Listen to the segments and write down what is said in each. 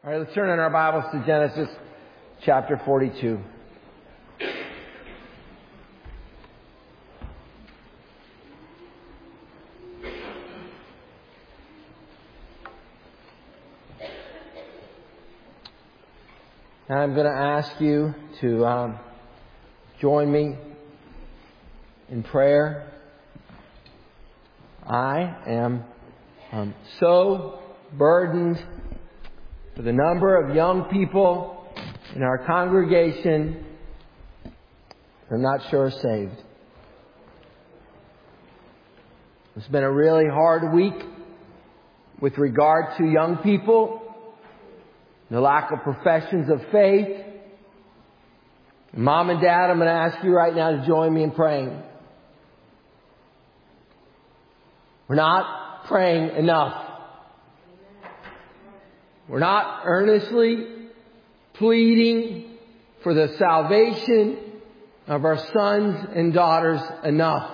All right, let's turn in our Bibles to Genesis chapter 42. And I'm going to ask you to join me in prayer. I am so burdened for the number of young people in our congregation I'm not sure are saved. It's been a really hard week with regard to young people, the lack of professions of faith. Mom and Dad, I'm going to ask you right now to join me in praying. We're not praying enough. We're not earnestly pleading for the salvation of our sons and daughters enough.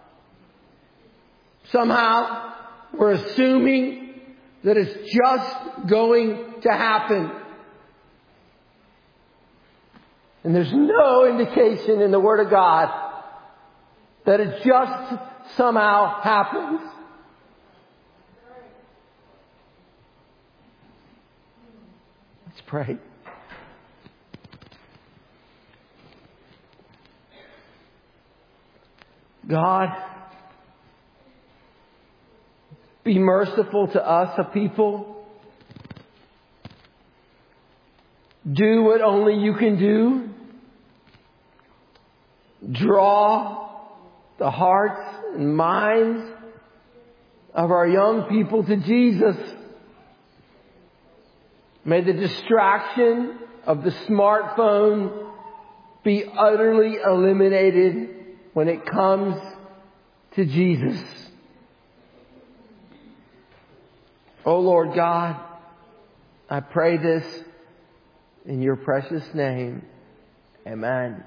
Somehow, we're assuming that it's just going to happen. And there's no indication in the Word of God that it just somehow happens. Let's pray. God, be merciful to us, a people. Do what only you can do. Draw the hearts and minds of our young people to Jesus. May the distraction of the smartphone be utterly eliminated when it comes to Jesus. Oh Lord God, I pray this in your precious name. Amen.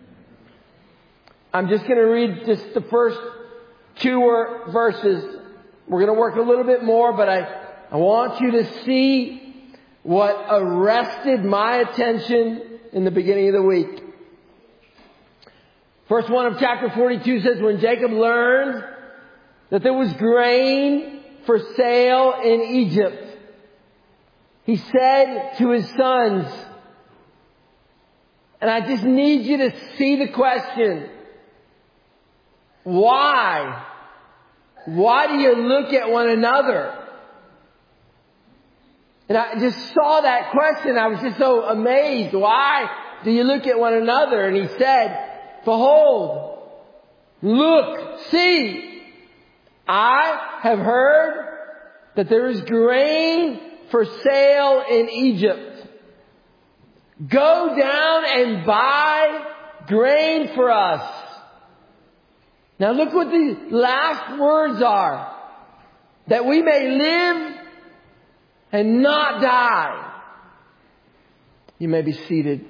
I'm just going to read just the first two verses. We're going to work a little bit more, but I want you to see what arrested my attention in the beginning of the week. Verse 1 of chapter 42 says, when Jacob learned that there was grain for sale in Egypt, he said to his sons, and I just need you to see the question, why? Why do you look at one another? And I just saw that question. I was just so amazed. Why do you look at one another? And he said, behold, look, see, I have heard that there is grain for sale in Egypt. Go down and buy grain for us. Now look what the last words are. That we may live and not die. You may be seated.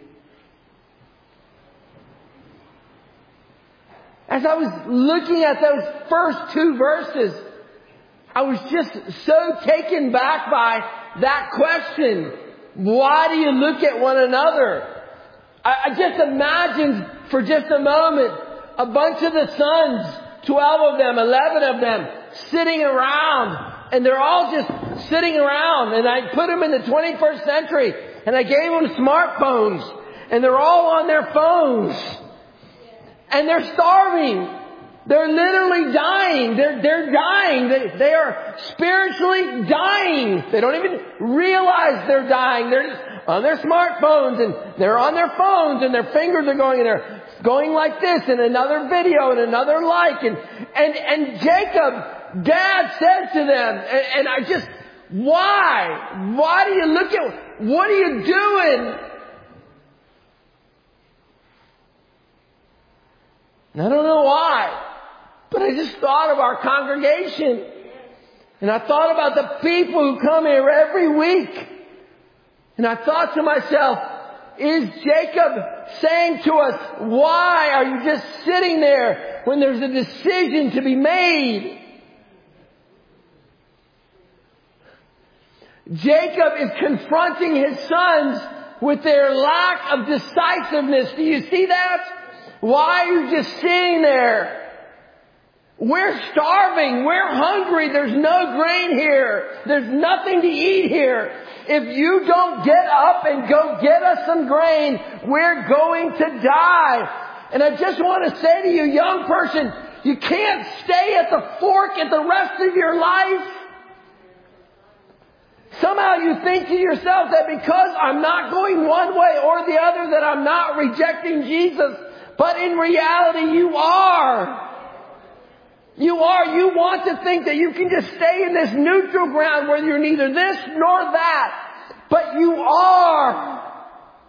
As I was looking at those first two verses, I was just so taken back by that question. Why do you look at one another? I just imagined for just a moment a bunch of the sons, 12 of them, 11 of them, sitting around. And they're all just sitting around. And I put them in the 21st century. And I gave them smartphones. And they're all on their phones. And they're starving. They're literally dying. They're dying. They are spiritually dying. They don't even realize they're dying. They're just on their smartphones and they're on their phones and their fingers are going and they're going like this and another video and another like. And Jacob, Dad said to them, and I just, why? Why do you look at, what are you doing? And I don't know why. But I just thought of our congregation. And I thought about the people who come here every week. And I thought to myself, is Jacob saying to us, why are you just sitting there when there's a decision to be made? Jacob is confronting his sons with their lack of decisiveness. Do you see that? Why are you just sitting there? We're starving. We're hungry. There's no grain here. There's nothing to eat here. If you don't get up and go get us some grain, we're going to die. And I just want to say to you, young person, you can't stay at the fork at the rest of your life. Somehow you think to yourself that because I'm not going one way or the other that I'm not rejecting Jesus. But in reality, you are. You are. You want to think that you can just stay in this neutral ground where you're neither this nor that. But you are.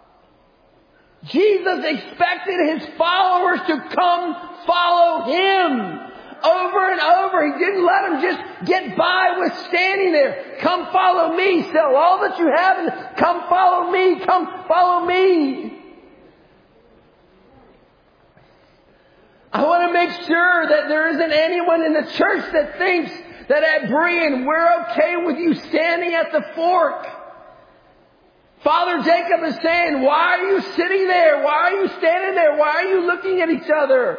Jesus expected His followers to come follow Him. Over and over. He didn't let them just get by with standing there. Come follow me. Sell all that you have and come follow me. Come follow me. I want to make sure that there isn't anyone in the church that thinks that at Berean we're okay with you standing at the fork. Father Jacob is saying, why are you sitting there? Why are you standing there? Why are you looking at each other?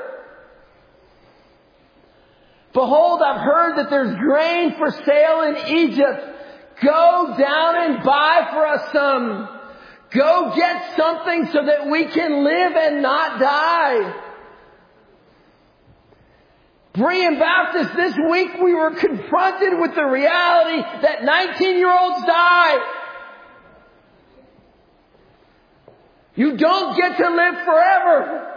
Behold, I've heard that there's grain for sale in Egypt. Go down and buy for us some. Go get something so that we can live and not die. Berean Baptist, this week we were confronted with the reality that 19-year-olds die. You don't get to live forever.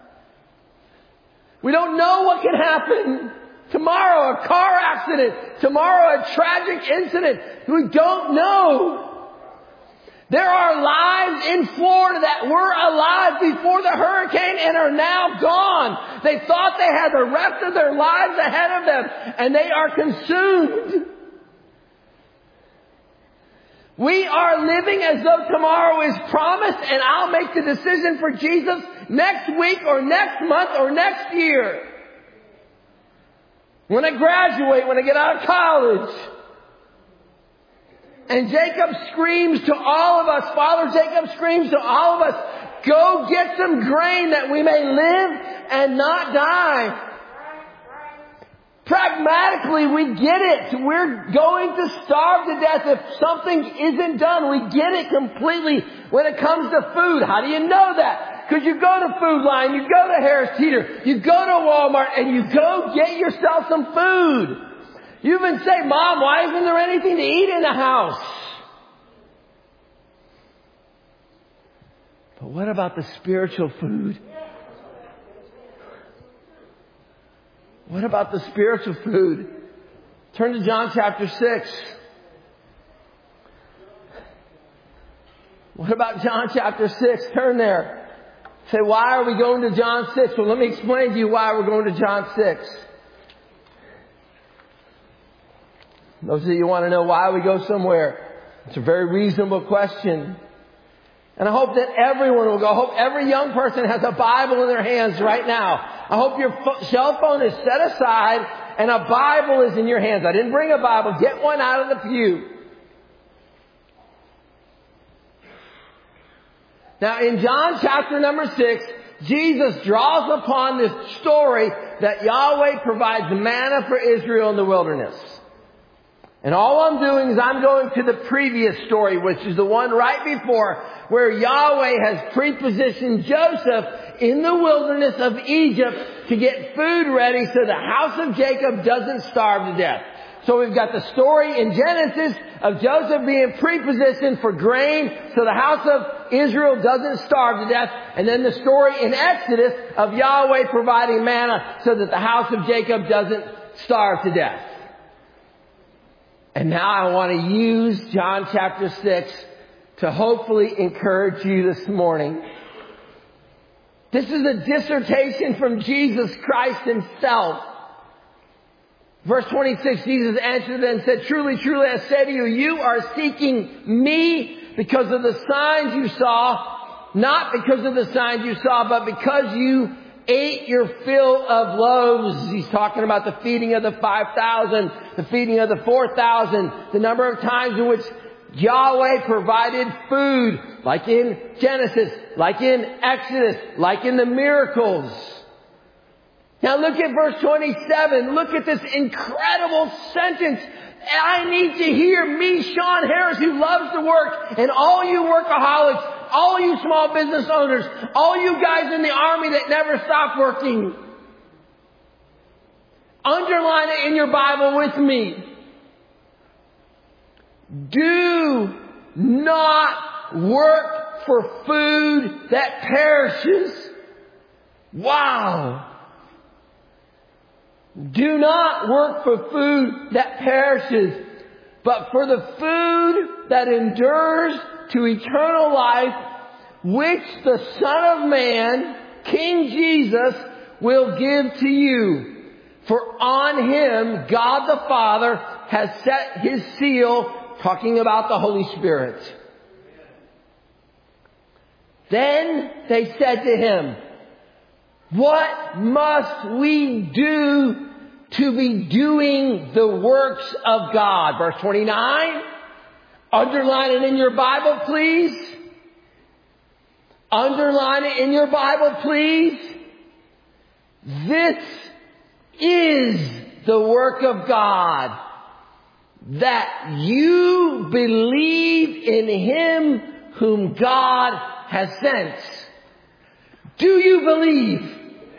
We don't know what can happen. Tomorrow, a car accident. Tomorrow, a tragic incident. We don't know. There are lives in Florida that were alive before the hurricane and are now gone. They thought they had the rest of their lives ahead of them, and they are consumed. We are living as though tomorrow is promised, and I'll make the decision for Jesus next week or next month or next year. When I graduate, when I get out of college. And Jacob screams to all of us, Father Jacob screams to all of us, go get some grain that we may live and not die. Pragmatically, we get it. We're going to starve to death if something isn't done. We get it completely when it comes to food. How do you know that? Because you go to Food Lion, you go to Harris Teeter, you go to Walmart, and you go get yourself some food. You even say, Mom, why isn't there anything to eat in the house? But what about the spiritual food? What about the spiritual food? Turn to John chapter 6. What about John chapter 6? Turn there. Say, why are we going to John 6? Well, let me explain to you why we're going to John 6. Those of you who want to know why we go somewhere, it's a very reasonable question. And I hope that everyone will go. I hope every young person has a Bible in their hands right now. I hope your cell phone is set aside and a Bible is in your hands. I didn't bring a Bible. Get one out of the pew. Now in John chapter number 6, Jesus draws upon this story that Yahweh provides manna for Israel in the wilderness. And all I'm doing is I'm going to the previous story, which is the one right before, where Yahweh has prepositioned Joseph in the wilderness of Egypt to get food ready so the house of Jacob doesn't starve to death. So we've got the story in Genesis of Joseph being prepositioned for grain so the house of Israel doesn't starve to death. And then the story in Exodus of Yahweh providing manna so that the house of Jacob doesn't starve to death. And now I want to use John chapter 6 to hopefully encourage you this morning. This is a dissertation from Jesus Christ Himself. Verse 26, Jesus answered and said, truly, truly, I say to you, you are seeking me because of the signs you saw, not because of the signs you saw, but because you ate your fill of loaves. He's talking about the feeding of the 5,000, the feeding of the 4,000, the number of times in which Yahweh provided food, like in Genesis, like in Exodus, like in the miracles. Now look at verse 27. Look at this incredible sentence. I need to hear me, Sean Harris, who loves to work, and all you workaholics, all you small business owners, all you guys in the army that never stop working. Underline it in your Bible with me. Do not work for food that perishes. Wow. Do not work for food that perishes, but for the food that endures to eternal life, which the Son of Man, King Jesus, will give to you. For on Him, God the Father has set His seal, talking about the Holy Spirit. Then they said to Him, what must we do to be doing the works of God? Verse 29. Underline it in your Bible, please. Underline it in your Bible, please. This is the work of God, that you believe in Him whom God has sent. Do you believe?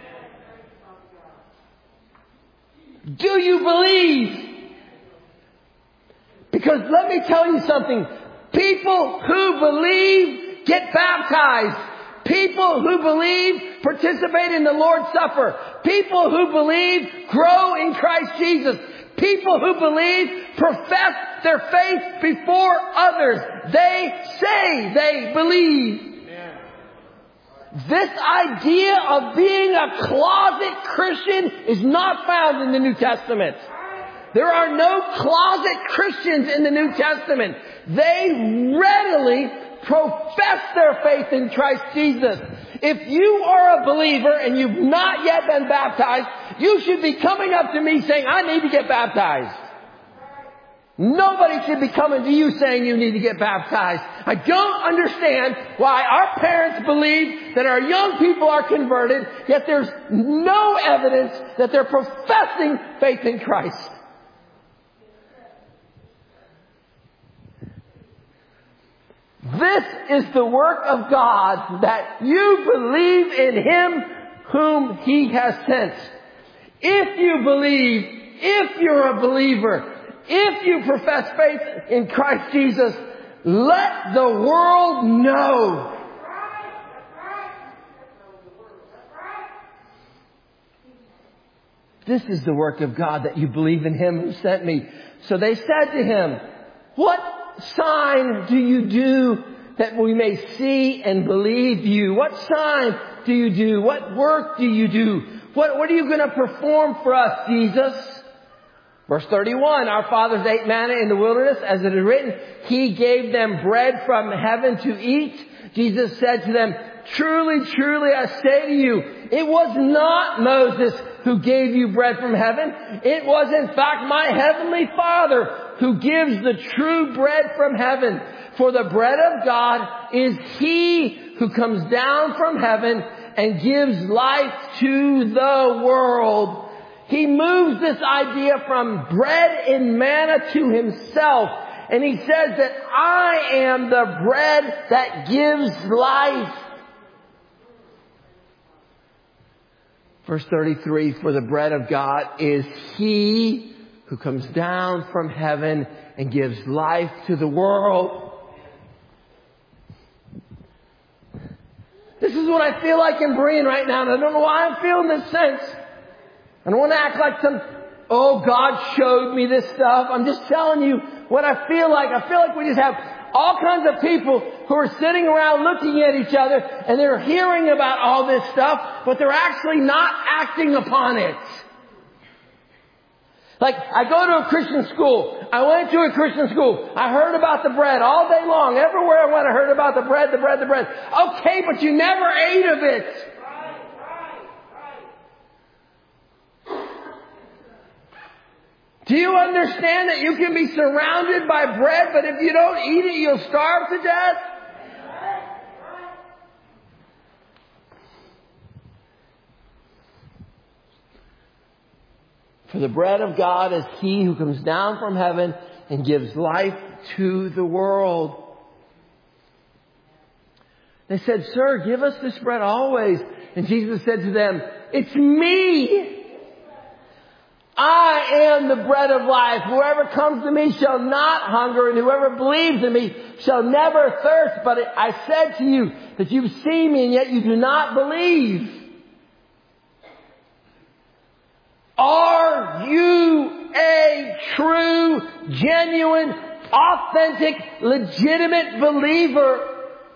Do you believe? Because let me tell you something. People who believe get baptized. People who believe participate in the Lord's Supper. People who believe grow in Christ Jesus. People who believe profess their faith before others. They say they believe. This idea of being a closet Christian is not found in the New Testament. There are no closet Christians in the New Testament. They readily profess their faith in Christ Jesus. If you are a believer and you've not yet been baptized, you should be coming up to me saying, I need to get baptized. Nobody should be coming to you saying you need to get baptized. I don't understand why our parents believe that our young people are converted, yet there's no evidence that they're professing faith in Christ. This is the work of God, that you believe in Him whom He has sent. If you believe, if you're a believer, if you profess faith in Christ Jesus, let the world know. This is the work of God, that you believe in Him who sent me. So they said to Him, what sign do you do that we may see and believe you? What sign do you do? What work do you do? What are you going to perform for us, Jesus? Verse 31, our fathers ate manna in the wilderness, as it is written, He gave them bread from heaven to eat. Jesus said to them, truly, truly, I say to you, it was not Moses who gave you bread from heaven. It was in fact my heavenly Father who gives the true bread from heaven. For the bread of God is He who comes down from heaven and gives life to the world. He moves this idea from bread and manna to Himself. And He says that I am the bread that gives life. Verse 33, for the bread of God is He who comes down from heaven and gives life to the world. This is what I feel like in Berean right now, and I don't know why I'm feeling this sense. I don't want to act like God showed me this stuff. I'm just telling you what I feel like. I feel like we just have all kinds of people who are sitting around looking at each other, and they're hearing about all this stuff, but they're actually not acting upon it. Like, I go to a Christian school. I went to a Christian school. I heard about the bread all day long. Everywhere I went, I heard about the bread. Okay, but you never ate of it. Do you understand that you can be surrounded by bread, but if you don't eat it, you'll starve to death? For the bread of God is He who comes down from heaven and gives life to the world. They said, Sir, give us this bread always. And Jesus said to them, It's me. I am the bread of life. Whoever comes to me shall not hunger, and whoever believes in me shall never thirst. But I said to you that you've seen me, and yet you do not believe. Are you a true, genuine, authentic, legitimate believer?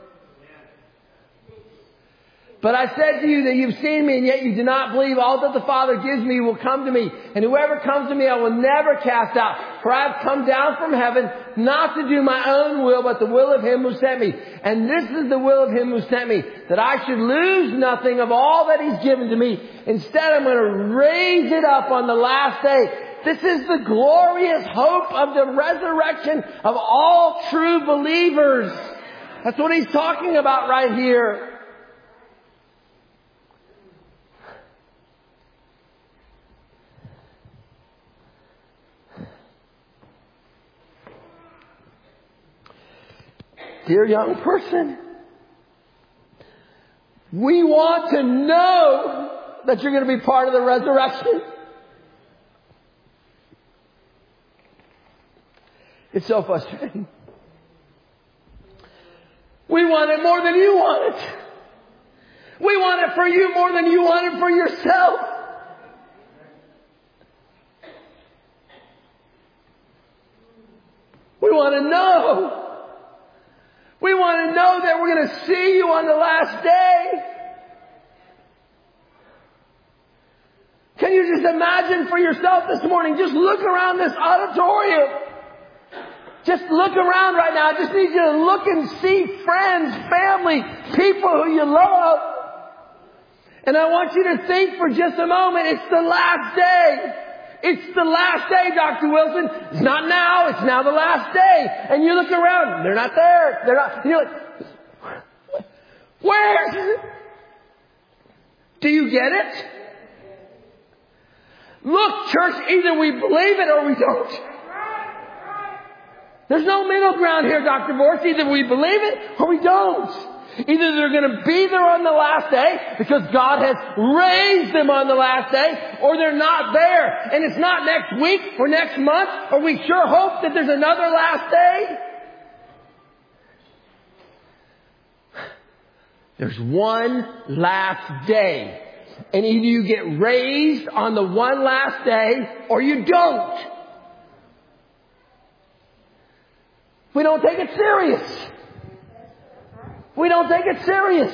But I said to you that you've seen me and yet you do not believe. All that the Father gives me will come to me. And whoever comes to me I will never cast out. For I have come down from heaven not to do my own will, but the will of Him who sent me. And this is the will of Him who sent me, that I should lose nothing of all that He's given to me. Instead, I'm going to raise it up on the last day. This is the glorious hope of the resurrection of all true believers. That's what He's talking about right here. Dear young person, we want to know that you're going to be part of the resurrection. It's so frustrating. We want it more than you want it. We want it for you more than you want it for yourself. We want to know. We want to know that we're going to see you on the last day. Can you just imagine for yourself this morning? Just look around this auditorium. Just look around right now. I just need you to look and see friends, family, people who you love. And I want you to think for just a moment, it's the last day. It's the last day, Dr. Wilson. It's not now. It's now the last day. And you look around. They're not there. They're not. You're like, where? Do you get it? Look, church, either we believe it or we don't. There's no middle ground here, Dr. Morris. Either we believe it or we don't. Either they're going to be there on the last day because God has raised them on the last day, or they're not there. And it's not next week or next month, or we sure hope that there's another last day. There's one last day. And either you get raised on the one last day or you don't. We don't take it serious. We don't take it serious.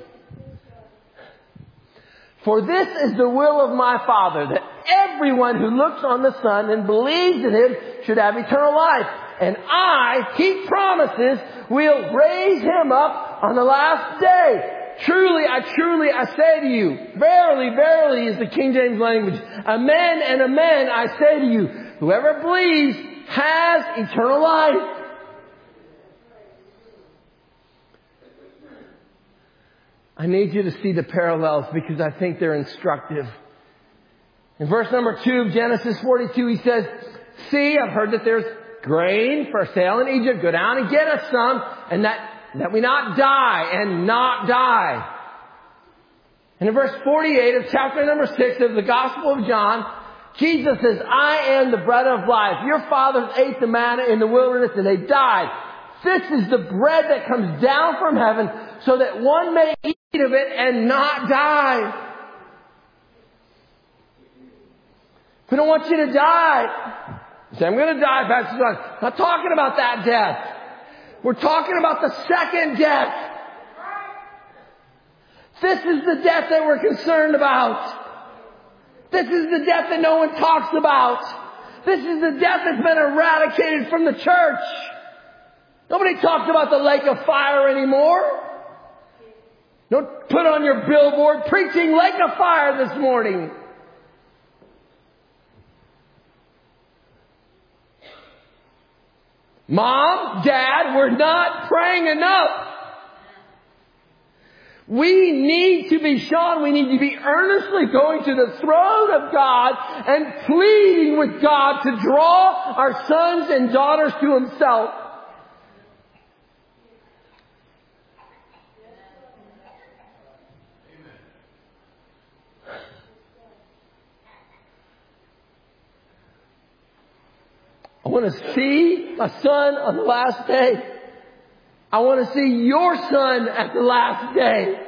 For this is the will of my Father, that everyone who looks on the Son and believes in Him should have eternal life. And I, He promises, will raise Him up on the last day. Truly, I say to you, verily, verily is the King James language. Amen and amen, I say to you, whoever believes has eternal life. I need you to see the parallels because I think they're instructive. In verse number 2 of Genesis 42, he says, See, I've heard that there's grain for sale in Egypt. Go down and get us some, and that we not die and not die. And in verse 48 of chapter number 6 of the Gospel of John, Jesus says, I am the bread of life. Your fathers ate the manna in the wilderness and they died. This is the bread that comes down from heaven so that one may eat of it and not die. We don't want you to die. You say, I'm going to die, Pastor John. I'm not talking about that death. We're talking about the second death. This is the death that we're concerned about. This is the death that no one talks about. This is the death that's been eradicated from the church. Nobody talks about the lake of fire anymore. Don't put on your billboard preaching lake of fire this morning. Mom, Dad, we're not praying enough. We need to be shown. We need to be earnestly going to the throne of God and pleading with God to draw our sons and daughters to Himself. I want to see my son on the last day. I want to see your son at the last day.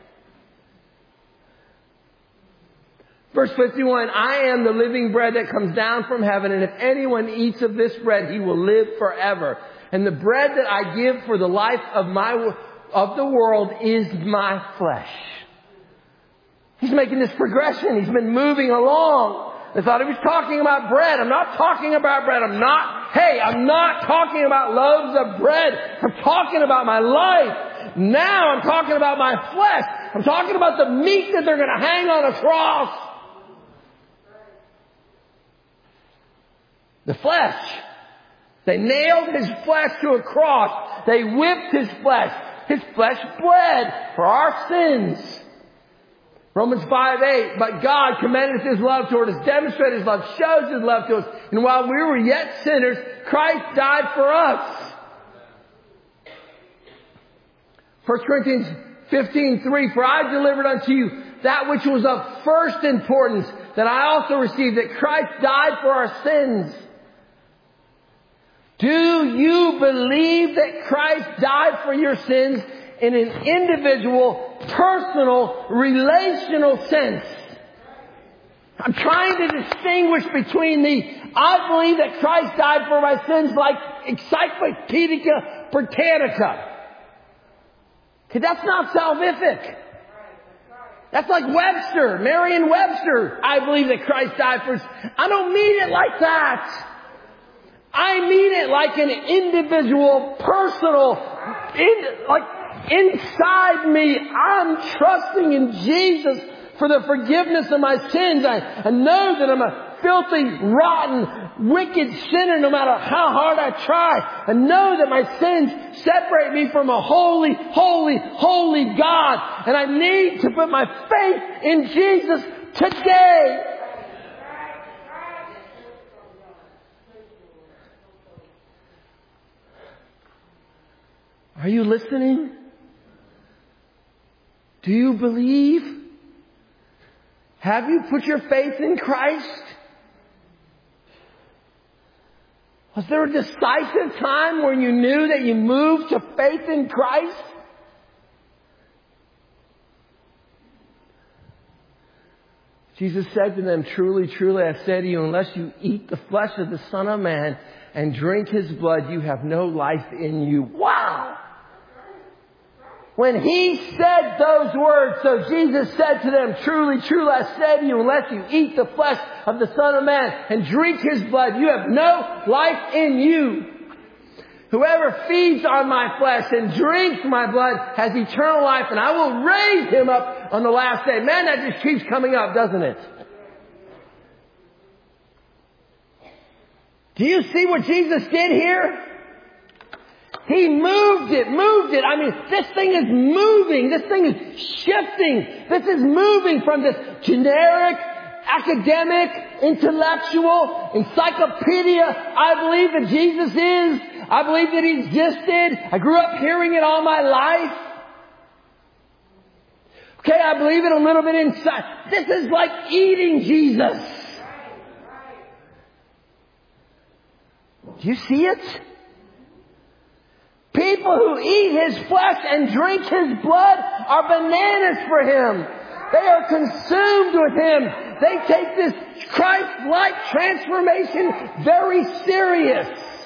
Verse 51, I am the living bread that comes down from heaven, and if anyone eats of this bread, he will live forever. And the bread that I give for the life of the world is my flesh. He's making this progression. He's been moving along. I thought he was talking about bread. I'm not talking about bread. I'm not talking about loaves of bread. I'm talking about my life. Now I'm talking about my flesh. I'm talking about the meat that they're going to hang on a cross. The flesh. They nailed His flesh to a cross. They whipped His flesh. His flesh bled for our sins. Romans 5:8, but God commendeth His love toward us, demonstrated His love, shows His love to us. And while we were yet sinners, Christ died for us. 1 Corinthians 15:3, for I delivered unto you that which was of first importance, that I also received, that Christ died for our sins. Do you believe that Christ died for your sins in an individual, personal, relational sense? I'm trying to distinguish between I believe that Christ died for my sins like Encyclopedia Britannica. Okay, that's not salvific. That's like Webster, Merriam-Webster. I believe that Christ died for us. I don't mean it like that. I mean it like an individual, personal, inside me, I'm trusting in Jesus for the forgiveness of my sins. I know that I'm a filthy, rotten, wicked sinner no matter how hard I try. I know that my sins separate me from a holy, holy, holy God. And I need to put my faith in Jesus today. Are you listening? Do you believe? Have you put your faith in Christ? Was there a decisive time when you knew that you moved to faith in Christ? Jesus said to them, truly, truly, I say to you, unless you eat the flesh of the Son of Man and drink His blood, you have no life in you. Wow! When He said those words, so Jesus said to them, truly, truly, I say to you, unless you eat the flesh of the Son of Man and drink His blood, you have no life in you. Whoever feeds on my flesh and drinks my blood has eternal life, and I will raise him up on the last day. Man, that just keeps coming up, doesn't it? Do you see what Jesus did here? He moved it. I mean, this thing is moving. This thing is shifting. This is moving from this generic, academic, intellectual, encyclopedia. I believe that Jesus is. I believe that He existed. I grew up hearing it all my life. Okay, I believe it a little bit inside. This is like eating Jesus. Do you see it? People who eat His flesh and drink His blood are bananas for Him. They are consumed with Him. They take this Christ-like transformation very serious.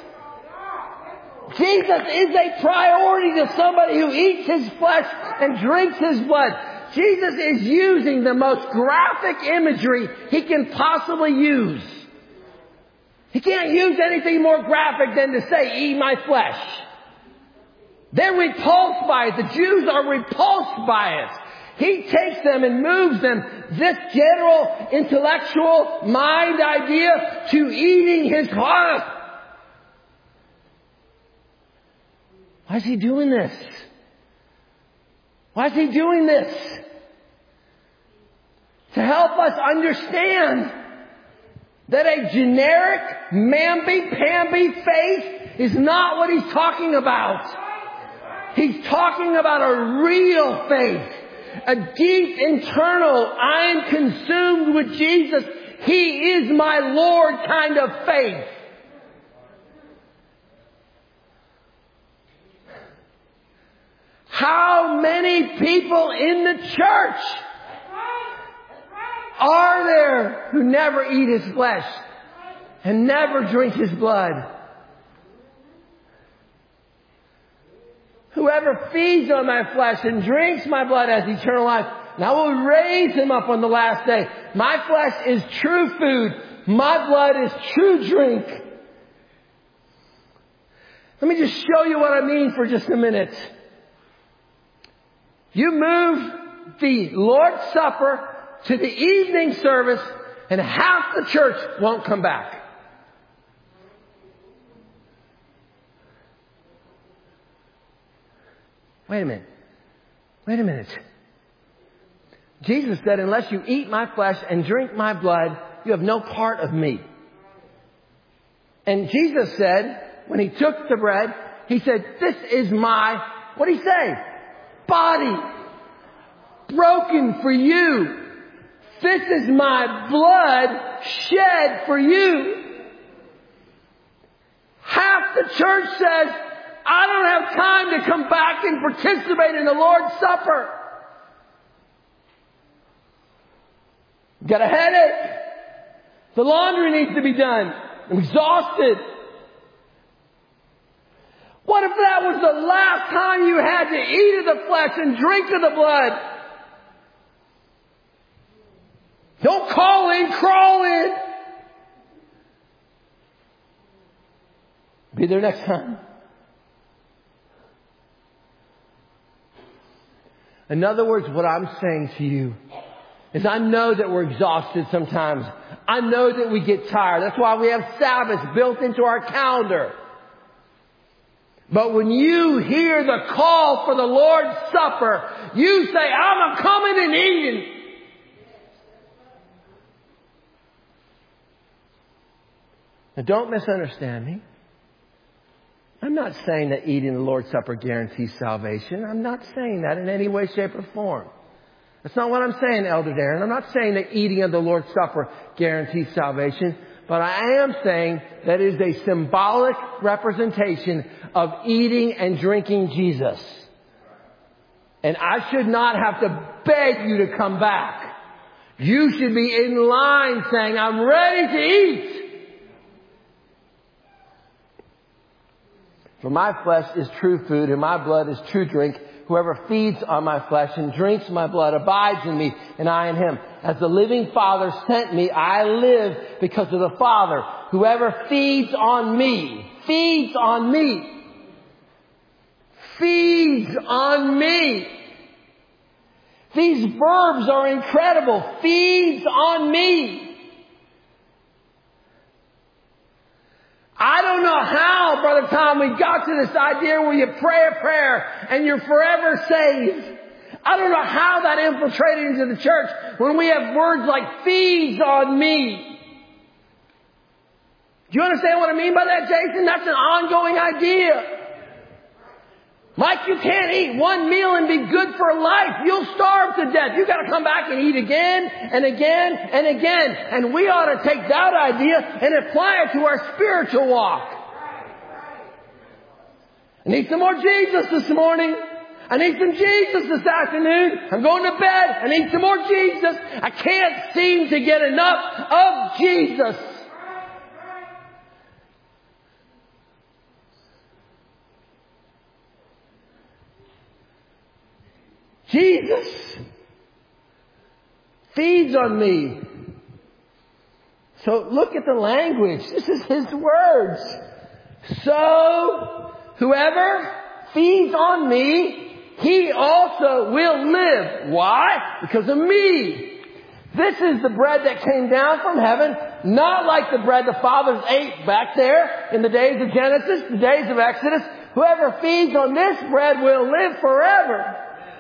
Jesus is a priority to somebody who eats His flesh and drinks His blood. Jesus is using the most graphic imagery He can possibly use. He can't use anything more graphic than to say, eat my flesh. They're repulsed by it. The Jews are repulsed by it. He takes them and moves them, this general intellectual mind idea, to eating His heart. Why is he doing this? Why is he doing this? To help us understand that a generic, mamby-pamby faith is not what he's talking about. He's talking about a real faith. A deep internal, I am consumed with Jesus. He is my Lord kind of faith. How many people in the church are there who never eat his flesh and never drink his blood? Whoever feeds on my flesh and drinks my blood has eternal life, and I will raise him up on the last day. My flesh is true food. My blood is true drink. Let me just show you what I mean for just a minute. You move the Lord's Supper to the evening service, and half the church won't come back. Wait a minute. Jesus said, unless you eat my flesh and drink my blood, you have no part of me. And Jesus said, when he took the bread, he said, this is my, what did he say? Body. Broken for you. This is my blood shed for you. Half the church says, I don't have time to come back and participate in the Lord's Supper. Got a headache. The laundry needs to be done. I'm exhausted. What if that was the last time you had to eat of the flesh and drink of the blood? Don't call in, crawl in. Be there next time. In other words, what I'm saying to you is I know that we're exhausted sometimes. I know that we get tired. That's why we have Sabbaths built into our calendar. But when you hear the call for the Lord's Supper, you say, I'm coming and eating. Now don't misunderstand me. I'm not saying that eating the Lord's Supper guarantees salvation. I'm not saying that in any way, shape, or form. That's not what I'm saying, Elder Darren. I'm not saying that eating of the Lord's Supper guarantees salvation. But I am saying that it is a symbolic representation of eating and drinking Jesus. And I should not have to beg you to come back. You should be in line saying, I'm ready to eat. For my flesh is true food and my blood is true drink. Whoever feeds on my flesh and drinks my blood abides in me and I in him. As the living Father sent me, I live because of the Father. Whoever feeds on me, feeds on me, feeds on me. These verbs are incredible. Feeds on me. I don't know how, Brother Tom, we got to this idea where you pray a prayer and you're forever saved. I don't know how that infiltrated into the church when we have words like feeds on me. Do you understand what I mean by that, Jason? That's an ongoing idea. Like you can't eat one meal and be good for life. You'll starve to death. You've got to come back and eat again and again and again. And we ought to take that idea and apply it to our spiritual walk. I need some more Jesus this morning. I need some Jesus this afternoon. I'm going to bed. I need some more Jesus. I can't seem to get enough of Jesus. Jesus feeds on me. So look at the language. This is his words. So whoever feeds on me, he also will live. Why? Because of me. This is the bread that came down from heaven, not like the bread the fathers ate back there in the days of Genesis, the days of Exodus. whoever feeds on this bread will live forever.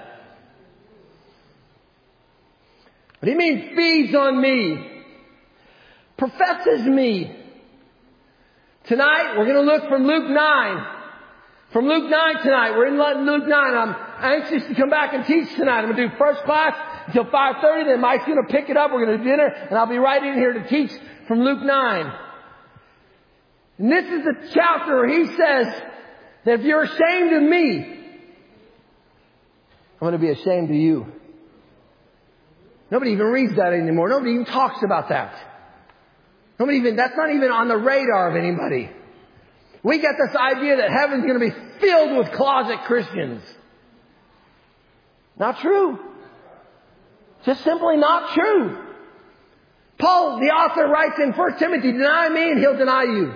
What do you mean feeds on me? Professes me. Tonight, we're going to look from Luke 9. From Luke 9 tonight. We're in Luke 9. I'm anxious to come back and teach tonight. I'm going to do first class until 5:30. Then Mike's going to pick it up. We're going to do dinner. And I'll be right in here to teach from Luke 9. And this is the chapter where he says that if you're ashamed of me, I'm going to be ashamed of you. Nobody even reads that anymore. Nobody even talks about that. That's not even on the radar of anybody. We get this idea that heaven's going to be filled with closet Christians. Not true. Just simply not true. Paul, the author, writes in 1 Timothy, deny me and he'll deny you.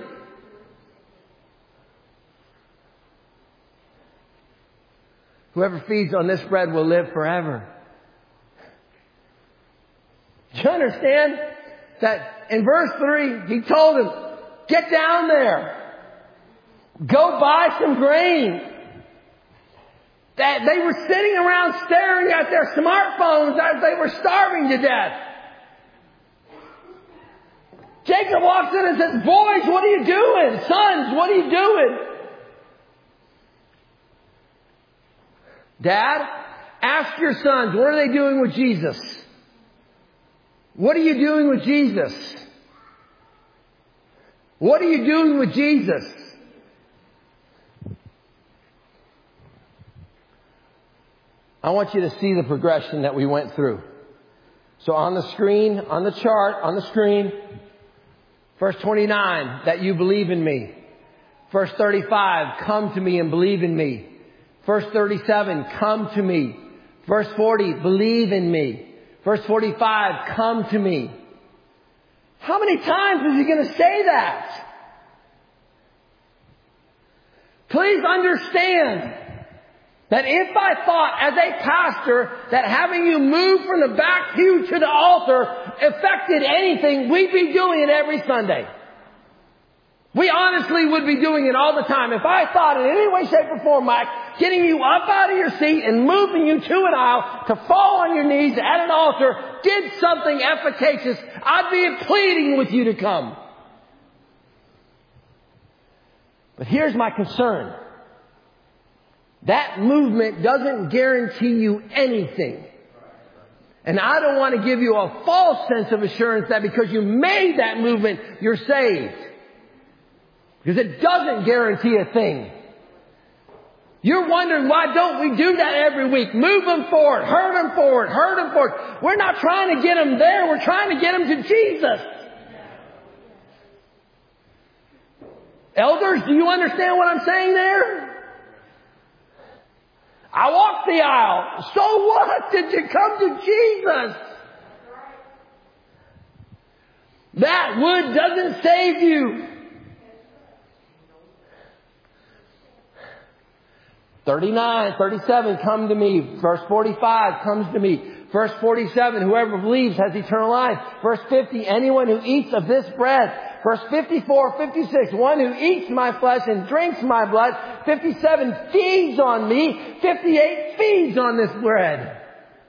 Whoever feeds on this bread will live forever. Do you understand that in verse 3, he told him, get down there. Go buy some grain. That they were sitting around staring at their smartphones as they were starving to death. Jacob walks in and says, boys, what are you doing? Sons, what are you doing? Dad, ask your sons, what are they doing with Jesus? What are you doing with Jesus? What are you doing with Jesus? I want you to see the progression that we went through. So on the screen, on the chart, on the screen, verse 29, that you believe in me. Verse 35, come to me and believe in me. Verse 37, come to me. Verse 40, believe in me. Verse 45, come to me. How many times is he going to say that? Please understand that if I thought as a pastor that having you move from the back pew to the altar affected anything, we'd be doing it every Sunday. We honestly would be doing it all the time. If I thought in any way, shape, or form, Mike, getting you up out of your seat and moving you to an aisle to fall on your knees at an altar did something efficacious, I'd be pleading with you to come. But here's my concern. That movement doesn't guarantee you anything. And I don't want to give you a false sense of assurance that because you made that movement, you're saved. Because it doesn't guarantee a thing. You're wondering, why don't we do that every week? Move them forward, herd them forward, herd them forward. We're not trying to get them there. We're trying to get them to Jesus. Elders, do you understand what I'm saying there? I walked the aisle. So what? Did you come to Jesus? That wood doesn't save you. 39, 37, come to me. Verse 45 comes to me. Verse 47, whoever believes has eternal life. Verse 50, anyone who eats of this bread. Verse 54, 56, one who eats my flesh and drinks my blood. 57, feeds on me. 58, feeds on this bread.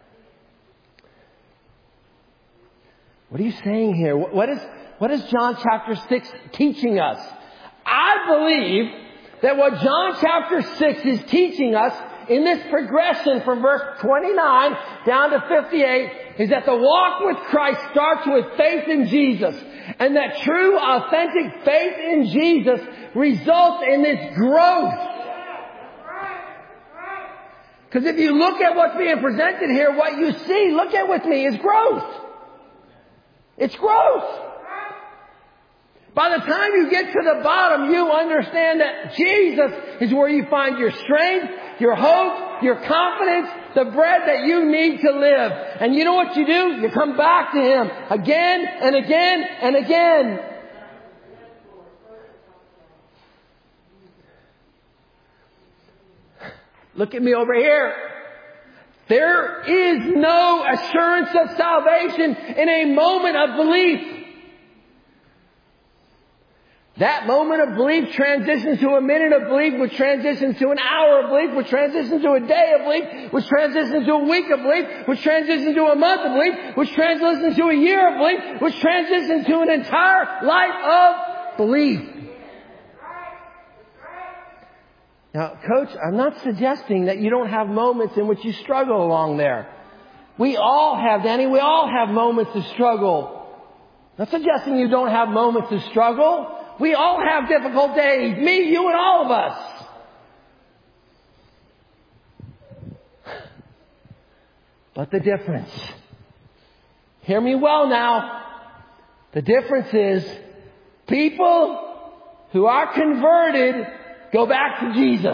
What are you saying here? What is John chapter 6 teaching us? I believe that what John chapter 6 is teaching us in this progression from verse 29 down to 58 is that the walk with Christ starts with faith in Jesus. And that true, authentic faith in Jesus results in this growth. Because if you look at what's being presented here, what you see, look at with me, is growth. It's growth. By the time you get to the bottom, you understand that Jesus is where you find your strength, your hope, your confidence, the bread that you need to live. And you know what you do? You come back to Him again and again and again. Look at me over here. There is no assurance of salvation in a moment of belief. That moment of belief transitions to a minute of belief, which transitions to an hour of belief, which transitions to a day of belief, which transitions to a week of belief, which transitions to a month of belief, which transitions to a year of belief, which transitions to an entire life of belief. Now, Coach, I'm not suggesting that you don't have moments in which you struggle along there. We all have, Danny, we all have moments of struggle. I'm not suggesting you don't have moments of struggle. We all have difficult days. Me, you, and all of us. But the difference, hear me well now, the difference is people who are converted go back to Jesus.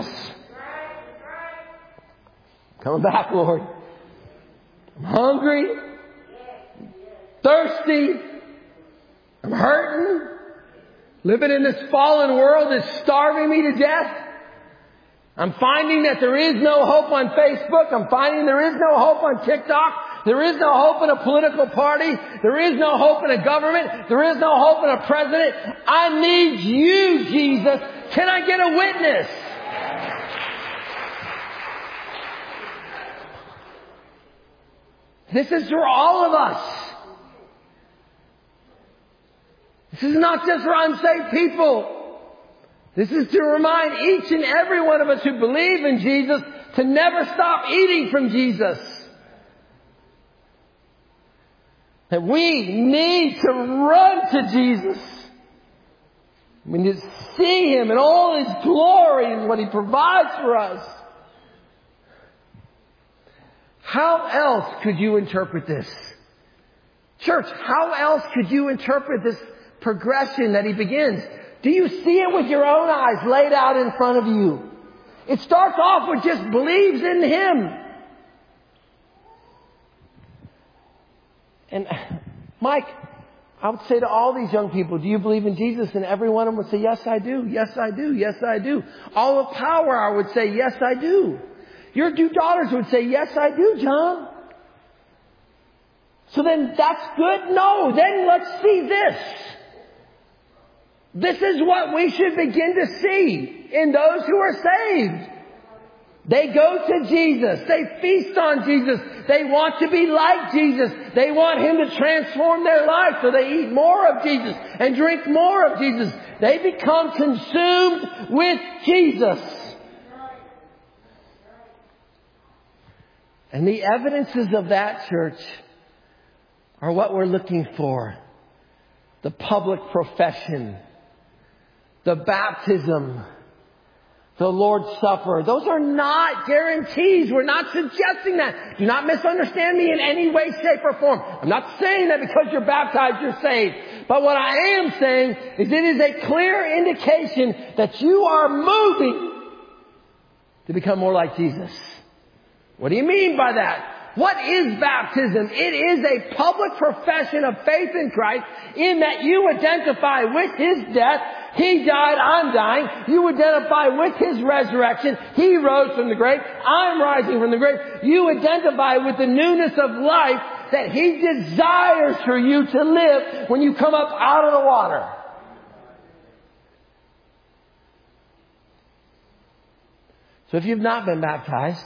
Coming back, Lord. I'm hungry, thirsty, I'm hurting. Living in this fallen world is starving me to death. I'm finding that there is no hope on Facebook. I'm finding there is no hope on TikTok. There is no hope in a political party. There is no hope in a government. There is no hope in a president. I need you, Jesus. Can I get a witness? This is for all of us. This is not just for unsaved people. This is to remind each and every one of us who believe in Jesus to never stop eating from Jesus. That we need to run to Jesus. We need to see Him in all His glory and what He provides for us. How else could you interpret this? Church, how else could you interpret this progression that He begins? Do you see it with your own eyes laid out in front of you? It starts off with just believes in Him. And Mike, I would say to all these young people, do you believe in Jesus? And every one of them would say, yes, I do. Yes, I do. Yes, I do. All of Power, I would say, yes, I do. Your two daughters would say, yes, I do, John. So then that's good? No. Then let's see this. This is what we should begin to see in those who are saved. They go to Jesus. They feast on Jesus. They want to be like Jesus. They want Him to transform their life, so they eat more of Jesus and drink more of Jesus. They become consumed with Jesus. And the evidences of that, church, are what we're looking for. The public profession, the baptism, the Lord's Supper. Those are not guarantees. We're not suggesting that. Do not misunderstand me in any way, shape, or form. I'm not saying that because you're baptized, you're saved. But what I am saying is it is a clear indication that you are moving to become more like Jesus. What do you mean by that? What is baptism? It is a public profession of faith in Christ in that you identify with His death. He died, I'm dying. You identify with His resurrection. He rose from the grave. I'm rising from the grave. You identify with the newness of life that He desires for you to live when you come up out of the water. So if you've not been baptized,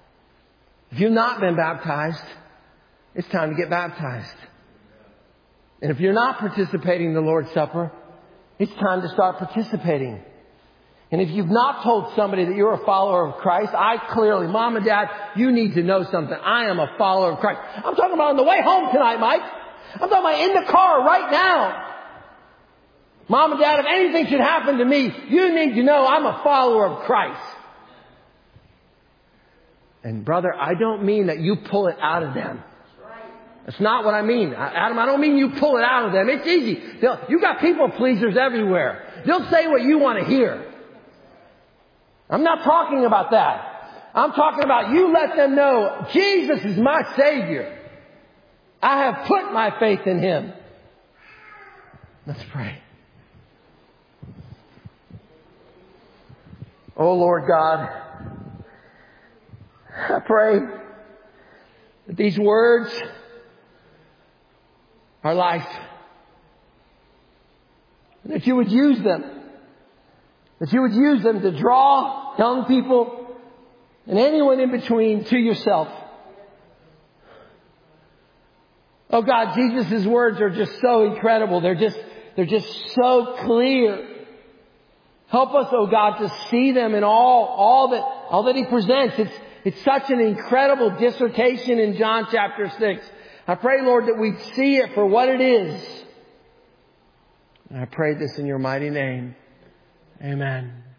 it's time to get baptized. And if you're not participating in the Lord's Supper, it's time to start participating. And if you've not told somebody that you're a follower of Christ, Mom and Dad, you need to know something. I am a follower of Christ. I'm talking about on the way home tonight, Mike. I'm talking about in the car right now. Mom and Dad, if anything should happen to me, you need to know I'm a follower of Christ. And brother, I don't mean that you pull it out of them. That's not what I mean. Adam, I don't mean you pull it out of them. It's easy. You got people pleasers everywhere. They'll say what you want to hear. I'm not talking about that. I'm talking about you let them know Jesus is my Savior. I have put my faith in Him. Let's pray. Oh Lord God, I pray that these words are life. That you would use them. That you would use them to draw young people and anyone in between to yourself. Oh God, Jesus' words are just so incredible. They're just so clear. Help us, oh God, to see them in all that He presents. It's such an incredible dissertation in John chapter 6. I pray, Lord, that we'd see it for what it is. And I pray this in your mighty name. Amen.